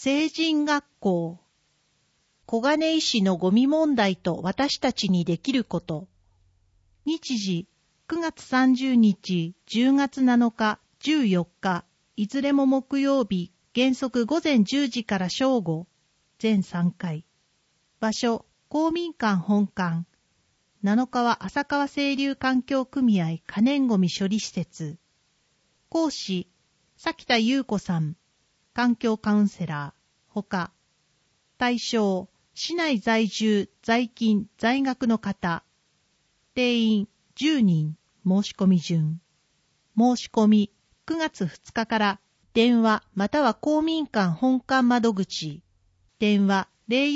成人学校。小金井市のゴミ問題と私たちにできること。日時、9月30日、10月7日、14日、いずれも木曜日、原則午前10時から正午、全3回。場所、公民館本館。7日は浅川清流環境組合可燃ごみ処理施設。講師、崎田優子さん、環境カウンセラー、ほか。対象、市内在住、在勤、在学の方。定員、10人、申し込み順。申し込み、9月2日から電話または公民館本館窓口。電話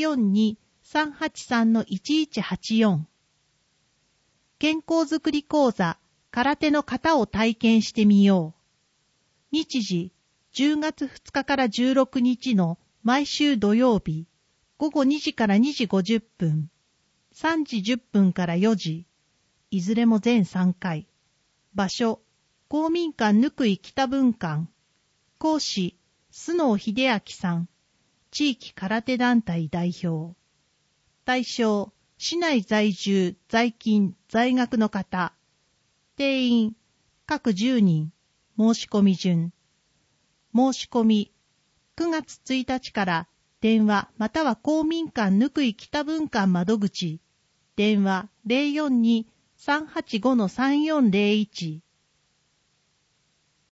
042-383-1184。健康づくり講座、空手の型を体験してみよう。日時、10月2日から16日の毎週土曜日、午後2時から2時50分、3時10分から4時、いずれも全3回。場所、公民館ぬくい北分館。講師、須能秀明さん、地域空手団体代表。対象、市内在住、在勤、在学の方。定員、各10人、申し込み順。申し込み、9月1日から電話または公民館ぬくい北分館窓口。電話 042-385-3401。